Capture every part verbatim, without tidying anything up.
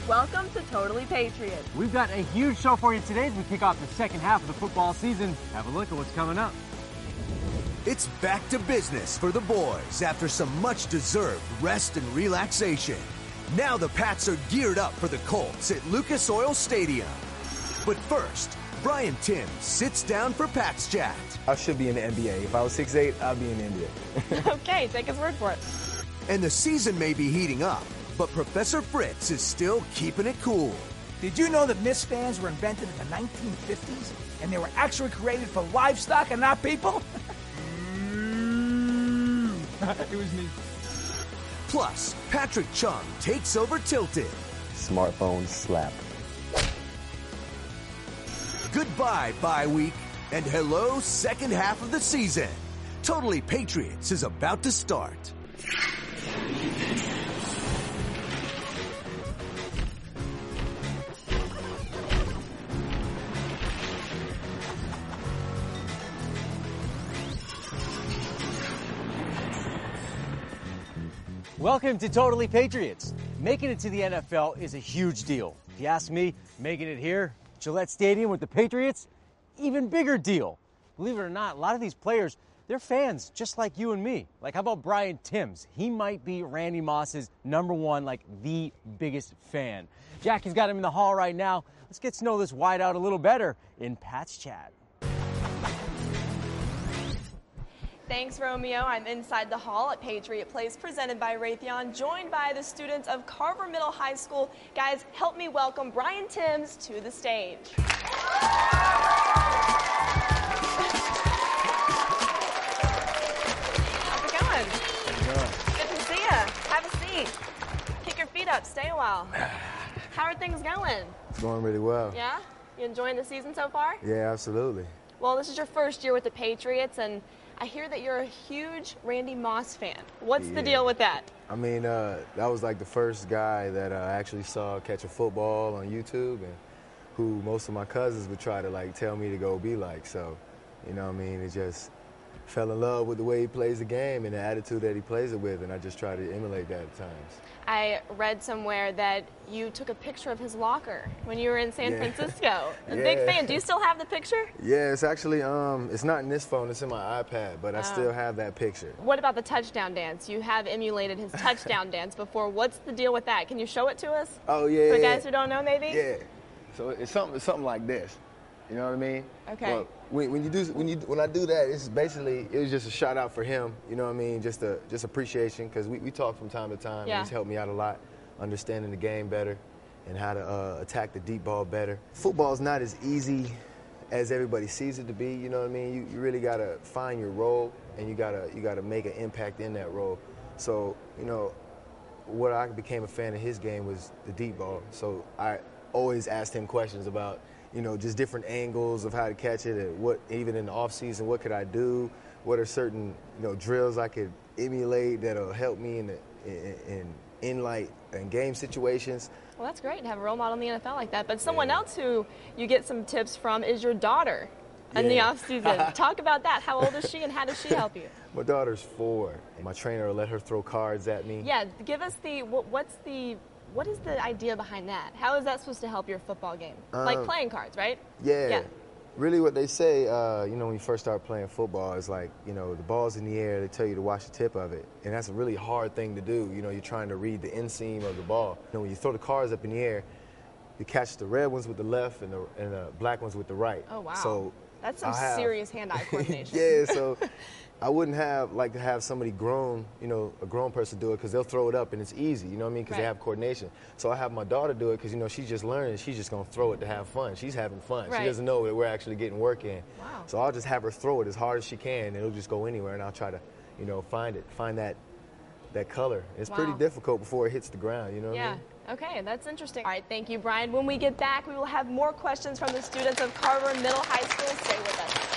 Welcome to Totally Patriots. We've got a huge show for you today as we kick off the second half of the football season. Have a look at what's coming up. It's back to business for the boys after some much-deserved rest and relaxation. Now the Pats are geared up for the Colts at Lucas Oil Stadium. But first, Brian Timms sits down for Pats Chat. I should be in the N B A. If I was six eight, I'd be in the N B A. Okay, take his word for it. And the season may be heating up, but Professor Fritz is still keeping it cool. Did you know that mist fans were invented in the nineteen fifties and they were actually created for livestock and not people? It was me. Plus, Patrick Chung takes over Tilted. Smartphone slap. Goodbye, bye week, and hello, second half of the season. Totally Patriots is about to start. Welcome to Totally Patriots. Making it to the N F L is a huge deal. If you ask me, making it here, Gillette Stadium with the Patriots, even bigger deal. Believe it or not, a lot of these players, they're fans just like you and me. Like, how about Brian Timms? He might be Randy Moss's number one, like, the biggest fan. Jackie's got him in the hall right now. Let's get to know this wideout a little better in Pat's Chat. Thanks, Romeo. I'm inside the hall at Patriot Place, presented by Raytheon, joined by the students of Carver Middle High School. Guys, help me welcome Brian Timms to the stage. How's it going? Good to see you. Have a seat. Kick your feet up. Stay a while. How are things going? It's going really well. Yeah? You enjoying the season so far? Yeah, absolutely. Well, this is your first year with the Patriots, and I hear that you're a huge Randy Moss fan. What's yeah. the deal with that? I mean, uh, that was like the first guy that I actually saw catch a football on YouTube, and who most of my cousins would try to like tell me to go be like. So, you know what I mean? It just fell in love with the way he plays the game and the attitude that he plays it with, and I just try to emulate that at times. I read somewhere that you took a picture of his locker when you were in San yeah. Francisco. A yeah. big fan. Do you still have the picture? Yeah, it's actually, um, it's not in this phone, it's in my iPad, but I oh. still have that picture. What about the touchdown dance? You have emulated his touchdown dance before. What's the deal with that? Can you show it to us? Oh, yeah. For guys who don't know, maybe? Yeah. So it's something, it's something like this. You know what I mean? Okay. Well, when, when you do, when you, when I do that, it's basically, it was just a shout out for him. You know what I mean? Just a, just appreciation, because we, we talk from time to time. Yeah. And he's helped me out a lot, understanding the game better and how to uh, attack the deep ball better. Football's not as easy as everybody sees it to be. You know what I mean? You, you really gotta find your role, and you gotta, you gotta make an impact in that role. So, you know, what I became a fan of his game was the deep ball. So I always asked him questions about, you know, just different angles of how to catch it, and what, even in the off season, what could I do? What are certain, you know, drills I could emulate that'll help me in the, in, in in like in game situations. Well, that's great to have a role model in the N F L like that. But someone yeah. else who you get some tips from is your daughter in the Yeah. off season. Talk about that. How old is she, and how does she help you? My daughter's four. My trainer will let her throw cards at me. Yeah, give us the what, what's the what is the idea behind that? How is that supposed to help your football game? Um, like playing cards, right? Yeah. Yeah. Really what they say, uh, you know, when you first start playing football is like, you know, the ball's in the air, they tell you to watch the tip of it. And that's a really hard thing to do. You know, you're trying to read the inseam of the ball. You know, when you throw the cards up in the air, you catch the red ones with the left and the, and the black ones with the right. Oh, wow. So That's some have, serious hand-eye coordination. yeah, so I wouldn't have like to have somebody grown, you know, a grown person do it, because they'll throw it up and it's easy, you know what I mean, because right. they have coordination. So I have my daughter do it because, you know, she's just learning. She's just going to throw it to have fun. She's having fun. Right. She doesn't know that we're actually getting work in. Wow. So I'll just have her throw it as hard as she can, and it'll just go anywhere, and I'll try to, you know, find it, find that that color. It's Wow. pretty difficult before it hits the ground, you know what Yeah. I mean? Okay, that's interesting. All right, thank you, Brian. When we get back, we will have more questions from the students of Carver Middle High School. Stay with us.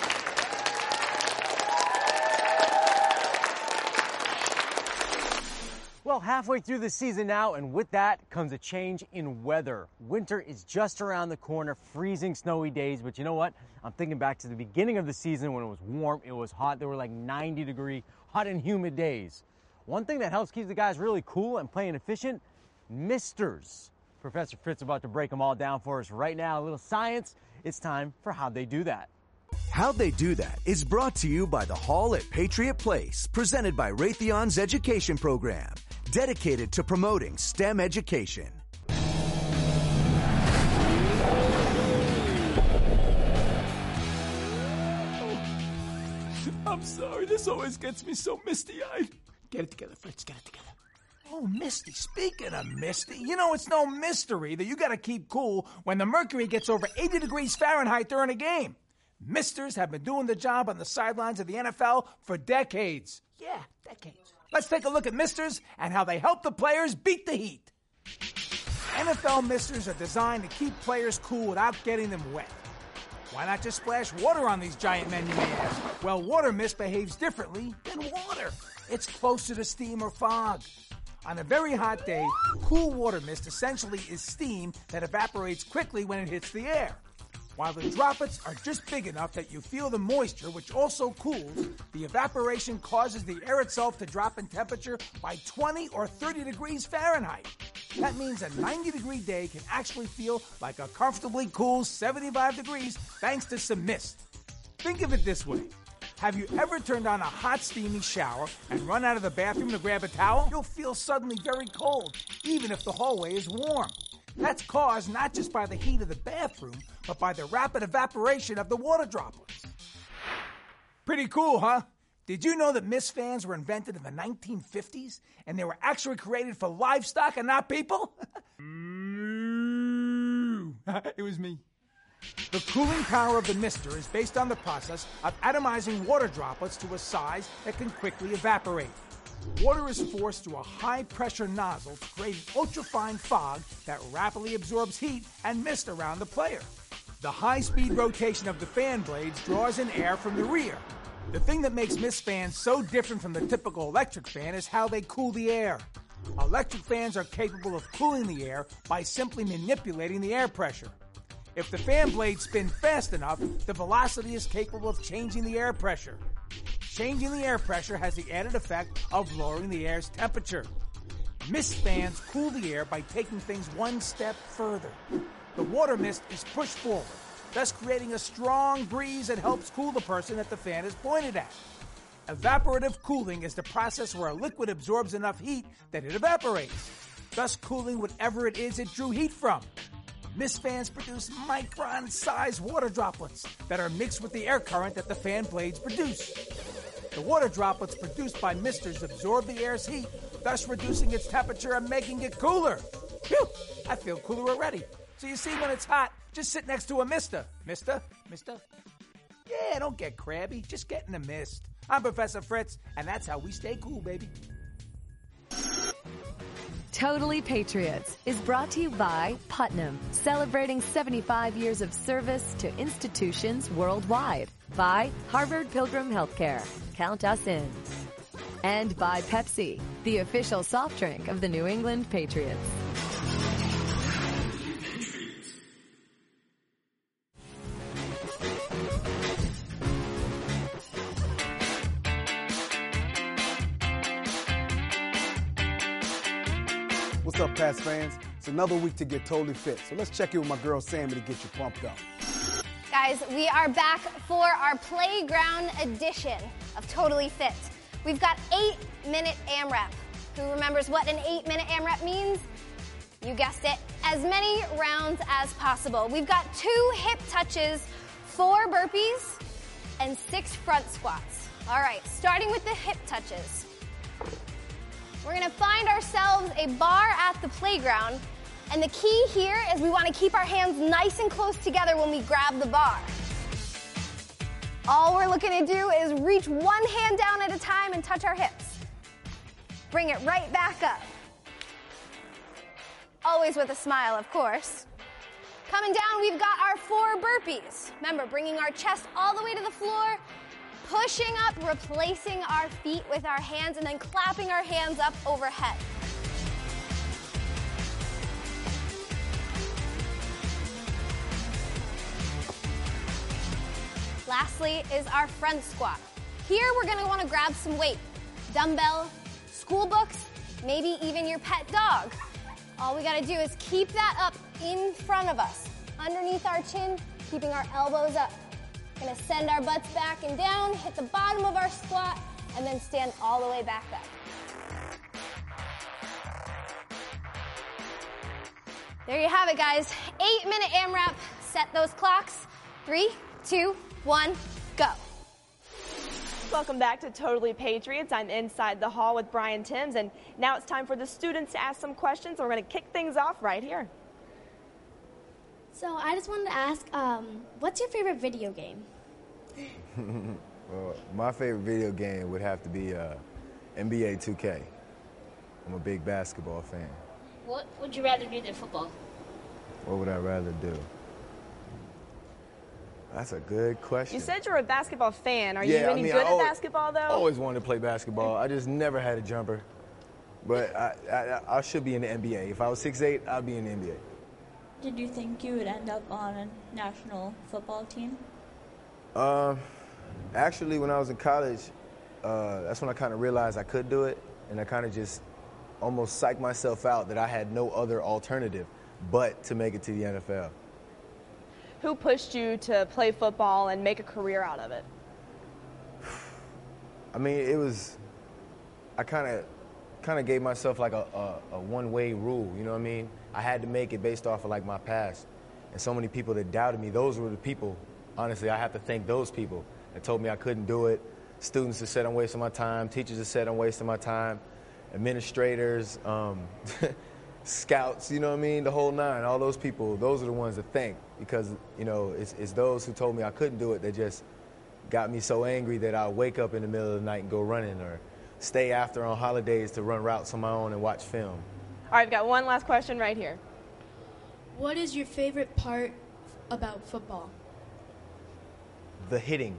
Well, halfway through the season now, and with that comes a change in weather. Winter is just around the corner, freezing, snowy days, but you know what? I'm thinking back to the beginning of the season when it was warm, it was hot, there were like ninety degree, hot and humid days. One thing that helps keep the guys really cool and playing efficient, misters. Professor Fritz about to break them all down for us right now. A little science. It's time for How'd They Do That. How'd They Do That is brought to you by the Hall at Patriot Place, presented by Raytheon's education program, dedicated to promoting STEM education. I'm sorry, this always gets me so misty-eyed. Get it together, Fritz, get it together. Oh, Misty, speaking of Misty, you know it's no mystery that you gotta keep cool when the mercury gets over eighty degrees Fahrenheit during a game. Misters have been doing the job on the sidelines of the N F L for decades. Yeah, decades. Let's take a look at Misters and how they help the players beat the heat. N F L Misters are designed to keep players cool without getting them wet. Why not just splash water on these giant men, you may ask? Well, water mist behaves differently than water. It's closer to steam or fog. On a very hot day, cool water mist essentially is steam that evaporates quickly when it hits the air. While the droplets are just big enough that you feel the moisture, which also cools, the evaporation causes the air itself to drop in temperature by twenty or thirty degrees Fahrenheit. That means a ninety degree day can actually feel like a comfortably cool seventy-five degrees thanks to some mist. Think of it this way. Have you ever turned on a hot, steamy shower and run out of the bathroom to grab a towel? You'll feel suddenly very cold, even if the hallway is warm. That's caused not just by the heat of the bathroom, but by the rapid evaporation of the water droplets. Pretty cool, huh? Did you know that mist fans were invented in the nineteen fifties and they were actually created for livestock and not people? It was me. The cooling power of the mister is based on the process of atomizing water droplets to a size that can quickly evaporate. Water is forced through a high-pressure nozzle to create an ultrafine fog that rapidly absorbs heat and mist around the player. The high-speed rotation of the fan blades draws in air from the rear. The thing that makes mist fans so different from the typical electric fan is how they cool the air. Electric fans are capable of cooling the air by simply manipulating the air pressure. If the fan blades spin fast enough, the velocity is capable of changing the air pressure. Changing the air pressure has the added effect of lowering the air's temperature. Mist fans cool the air by taking things one step further. The water mist is pushed forward, thus creating a strong breeze that helps cool the person that the fan is pointed at. Evaporative cooling is the process where a liquid absorbs enough heat that it evaporates, thus cooling whatever it is it drew heat from. Mist fans produce micron-sized water droplets that are mixed with the air current that the fan blades produce. The water droplets produced by misters absorb the air's heat, thus reducing its temperature and making it cooler. Phew! I feel cooler already. So you see, when it's hot, just sit next to a mister. Mister? Mister? Yeah, don't get crabby. Just get in the mist. I'm Professor Fritz, and that's how we stay cool, baby. Totally Patriots is brought to you by Putnam, celebrating seventy-five years of service to institutions worldwide. By Harvard Pilgrim Healthcare. Count us in. And by Pepsi, the official soft drink of the New England Patriots. What's up, Pats fans? It's another week to get totally fit. So let's check in with my girl Sammy to get you pumped up. Guys, we are back for our playground edition of Totally Fit. We've got eight-minute AMRAP. Who remembers what an eight-minute AMRAP means? You guessed it, as many rounds as possible. We've got two hip touches, four burpees, and six front squats. All right, starting with the hip touches. We're gonna find ourselves a bar at the playground, and the key here is we wanna keep our hands nice and close together when we grab the bar. All we're looking to do is reach one hand down at a time and touch our hips. Bring it right back up. Always with a smile, of course. Coming down, we've got our four burpees. Remember, bringing our chest all the way to the floor, pushing up, replacing our feet with our hands, and then clapping our hands up overhead. Lastly is our front squat. Here we're gonna wanna grab some weight. Dumbbell, school books, maybe even your pet dog. All we gotta do is keep that up in front of us, underneath our chin, keeping our elbows up. Gonna send our butts back and down, hit the bottom of our squat, and then stand all the way back up. There you have it, guys. Eight minute AMRAP. Set those clocks. Three, two, one, go. Welcome back to Totally Patriots. I'm inside the hall with Brian Timms, and now it's time for the students to ask some questions. We're going to kick things off right here. So I just wanted to ask, um, what's your favorite video game? Well, my favorite video game would have to be uh, N B A two K. I'm a big basketball fan. What would you rather do than football? What would I rather do? That's a good question. You said you're a basketball fan. Are yeah, you any I mean, good I at always, basketball, though? I always wanted to play basketball. I just never had a jumper. But I, I, I should be in the N B A. If I was six eight, I'd be in the N B A. Did you think you would end up on a national football team? Um, actually, when I was in college, uh, that's when I kind of realized I could do it. And I kind of just almost psyched myself out that I had no other alternative but to make it to the N F L. Who pushed you to play football and make a career out of it? I mean, it was, I kind of kind of gave myself like a, a, a one-way rule, you know what I mean? I had to make it based off of like my past. And so many people that doubted me, those were the people, honestly, I have to thank those people that told me I couldn't do it. Students that said I'm wasting my time, teachers that said I'm wasting my time, administrators, um, scouts, you know what I mean? The whole nine, all those people, those are the ones to thank because, you know, it's, it's those who told me I couldn't do it that just got me so angry that I'll wake up in the middle of the night and go running or stay after on holidays to run routes on my own and watch film. All right, I've got one last question right here. What is your favorite part about football? The hitting.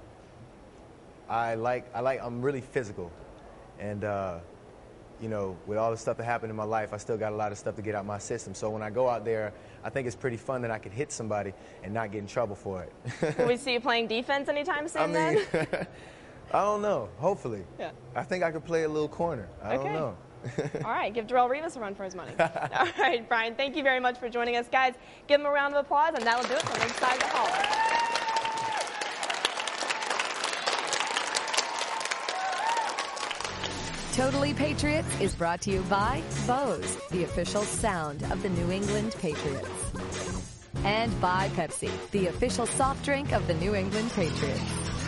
I like, I like, I'm really physical. And, uh, you know, with all the stuff that happened in my life, I still got a lot of stuff to get out my system. So when I go out there, I think it's pretty fun that I can hit somebody and not get in trouble for it. Will we see you playing defense anytime soon, I mean, then? I don't know. Hopefully. Yeah. I think I could play a little corner. I okay. don't know. All right, give Darrelle Revis a run for his money. All right, Brian, thank you very much for joining us. Guys, give him a round of applause, and that'll do it from inside the hall. Totally Patriots is brought to you by Bose, the official sound of the New England Patriots. And by Pepsi, the official soft drink of the New England Patriots.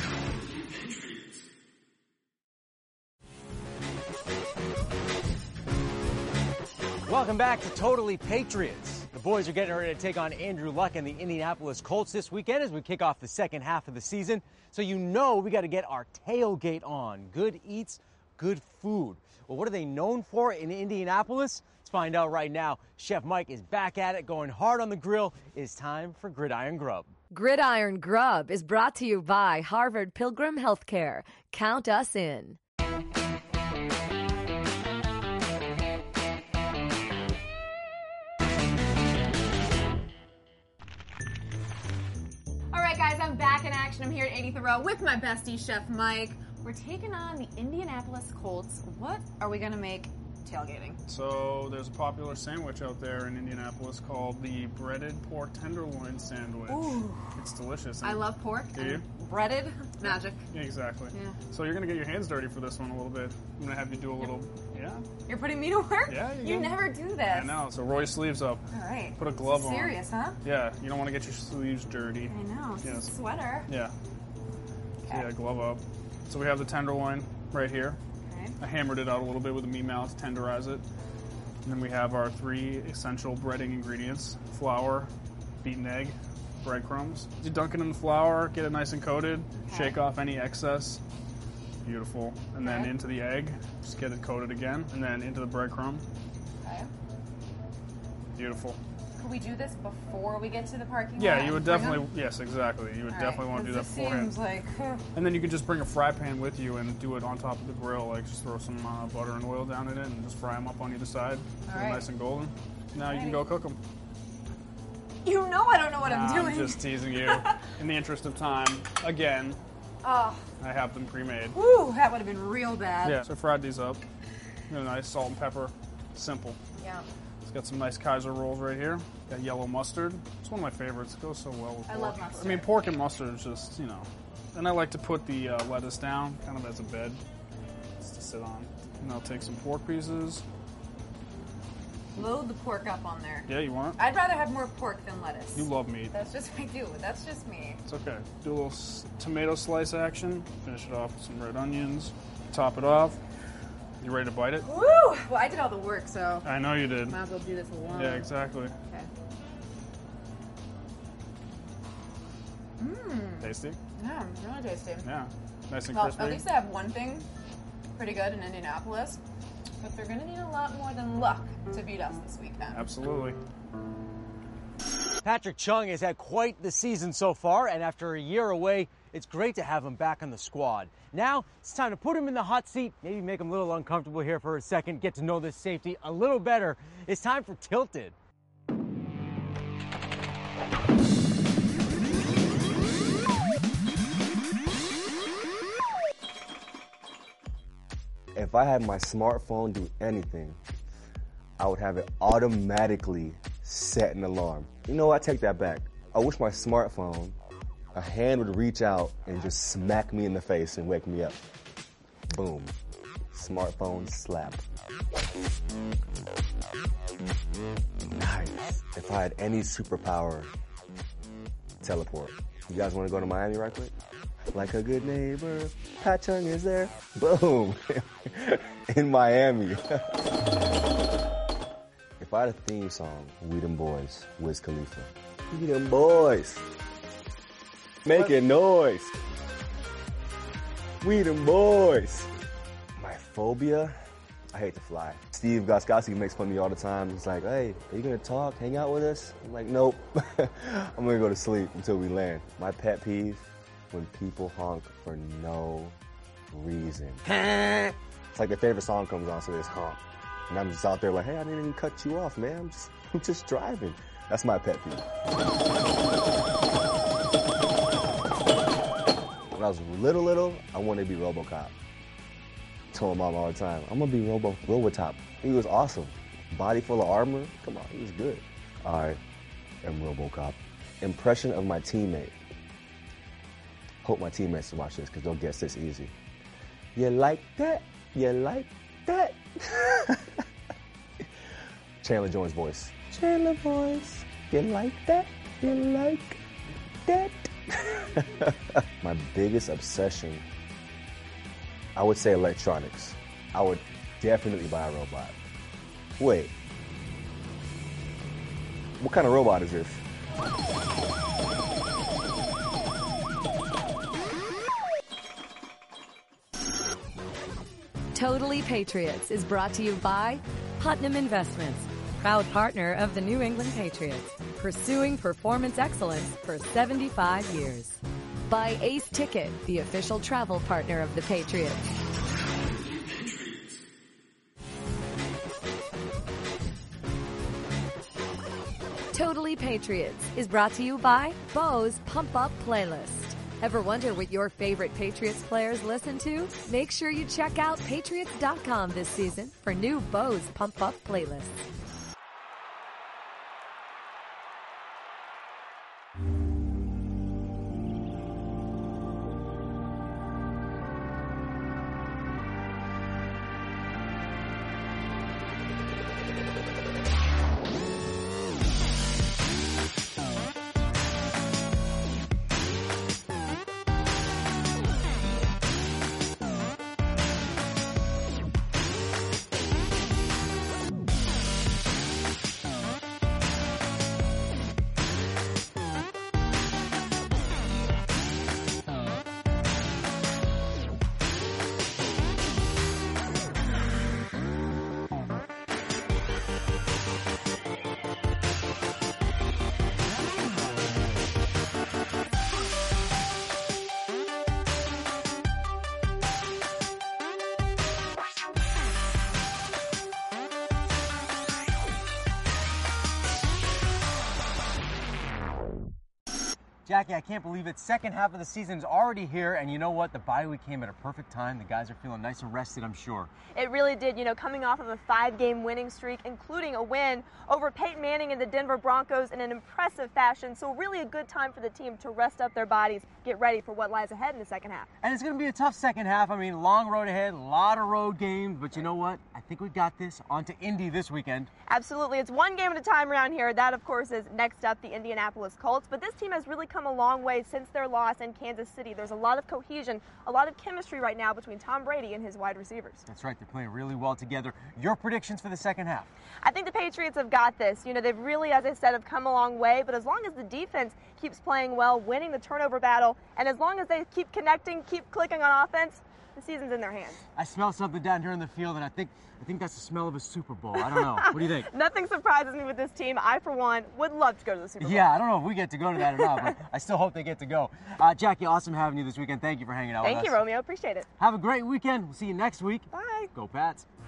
Welcome back to Totally Patriots. The boys are getting ready to take on Andrew Luck and the Indianapolis Colts this weekend as we kick off the second half of the season. So you know we got to get our tailgate on. Good eats, good food. Well, what are they known for in Indianapolis? Let's find out right now. Chef Mike is back at it, going hard on the grill. It's time for Gridiron Grub. Gridiron Grub is brought to you by Harvard Pilgrim Healthcare. Count us in. All right, guys, I'm back in action. I'm here at eightieth Row with my bestie, Chef Mike. We're taking on the Indianapolis Colts. What are we going to make tailgating? So there's a popular sandwich out there in Indianapolis called the breaded pork tenderloin sandwich. Ooh. It's delicious. I love pork. Do you? Breaded, magic. Yeah, exactly. Yeah. So you're going to get your hands dirty for this one a little bit. I'm going to have you do a little, yeah. You're putting me to work? Yeah, you go. never do this. I know. So roll your sleeves up. All right. Put a glove on. Serious, huh? Yeah, you don't want to get your sleeves dirty. I know. It's Yes. a sweater. Yeah. Okay. Yeah, glove up. So we have the tenderloin right here. Okay. I hammered it out a little bit with a meat mouse to tenderize it. And then we have our three essential breading ingredients: flour, beaten egg, breadcrumbs. You dunk it in the flour, get it nice and coated, Okay. shake off any excess. Beautiful. And then Okay. into the egg, just get it coated again, and then into the breadcrumb. Okay. Beautiful. Could we do this before we get to the parking lot? Yeah, you would and bring definitely, them? yes, exactly. You would All definitely right, want to do that 'cause beforehand. This seems like, huh. And then you can just bring a fry pan with you and do it on top of the grill. Like just throw some uh, butter and oil down in it and just fry them up on either side. All They're right. nice and golden. Now you can Alrighty. go cook them. You know I don't know what I'm Nah, doing. I'm just teasing you. In the interest of time, again, Oh, I have them pre-made. whew, that would have been real bad. Yeah, so I fried these up. You know, nice salt and pepper. Simple. Yeah. It's got some nice Kaiser rolls right here. Got yellow mustard. It's one of my favorites. It goes so well with pork. I love mustard. I mean, pork and mustard is just, you know. And I like to put the uh, lettuce down, kind of as a bed, just to sit on. And I'll take some pork pieces. Load the pork up on there. Yeah, you want it? I'd rather have more pork than lettuce. You love meat. That's just I do. That's just me. It's okay. Do a little s- tomato slice action. Finish it off with some red onions. Top it off. You ready to bite it? Woo! Well, I did all the work, so I know you did. might as well do this alone. Yeah, exactly. Okay. Mmm. Tasty? Yeah, really tasty. Yeah. Nice and Well, crispy. at least they have one thing pretty good in Indianapolis, but they're going to need a lot more than luck to beat us this weekend. Absolutely. Patrick Chung has had quite the season so far, and after a year away, it's great to have him back on the squad. Now, it's time to put him in the hot seat, maybe make him a little uncomfortable here for a second, get to know this safety a little better. It's time for Tilted. If I had my smartphone do anything, I would have it automatically set an alarm. You know what? I take that back. I wish my smartphone, a hand would reach out and just smack me in the face and wake me up. Boom. Smartphone slap. Nice. If I had any superpower, teleport. You guys want to go to Miami right quick? Like a good neighbor, Pat Chung is there. Boom. In Miami. If I had a theme song, We Them Boys, Wiz Khalifa. We them boys. Making noise. We them boys. My phobia, I hate to fly. Steve Goskowski makes fun of me all the time. He's like, hey, are you gonna talk, hang out with us? I'm like, nope. I'm gonna go to sleep until we land. My pet peeve, when people honk for no reason. It's like their favorite song comes on, so they just honk. And I'm just out there like, hey, I didn't even cut you off, man. I'm just, I'm just driving. That's my pet peeve. When I was little, little, I wanted to be RoboCop. I told my mom all the time, I'm gonna be Robo Robotop. He was awesome. Body full of armor. Come on, he was good. I am RoboCop. Impression of my teammate. Hope my teammates watch this because they'll guess this easy. You like that? You like that? Chandler Jones' voice. Chandler voice. You like that? You like that? My biggest obsession, I would say electronics. I would definitely buy a robot. Wait. What kind of robot is this? Totally Patriots is brought to you by Putnam Investments, proud partner of the New England Patriots, pursuing performance excellence for seventy-five years. By Ace Ticket, the official travel partner of the Patriots. Totally Patriots is brought to you by Bose Pump Up Playlist. Ever wonder what your favorite Patriots players listen to? Make sure you check out Patriots dot com this season for new Bose Pump Up playlists. Jackie, I can't believe it. Second half of the season's already here, and you know what? The bye week came at a perfect time. The guys are feeling nice and rested, I'm sure. It really did. You know, coming off of a five-game winning streak, including a win over Peyton Manning and the Denver Broncos in an impressive fashion. So really a good time for the team to rest up their bodies, get ready for what lies ahead in the second half. And it's going to be a tough second half. I mean, long road ahead, a lot of road games, but you know what? I think we got this. On to Indy this weekend. Absolutely. It's one game at a time around here. That, of course, is next up, the Indianapolis Colts. But this team has really come a long way since their loss in Kansas City. There's a lot of cohesion, a lot of chemistry right now between Tom Brady and his wide receivers. That's right. They're playing really well together. Your predictions for the second half? I think the Patriots have got this. You know, they've really, as I said, have come a long way. But as long as the defense keeps playing well, winning the turnover battle, and as long as they keep connecting, keep clicking on offense, the season's in their hands. I smell something down here in the field, and I think I think that's the smell of a Super Bowl. I don't know. What do you think? Nothing surprises me with this team. I, for one, would love to go to the Super Bowl. Yeah, I don't know if we get to go to that or not, but I still hope they get to go. Uh, Jackie, awesome having you this weekend. Thank you for hanging out Thank with us. you, Romeo. Appreciate it. Have a great weekend. We'll see you next week. Bye. Go Pats.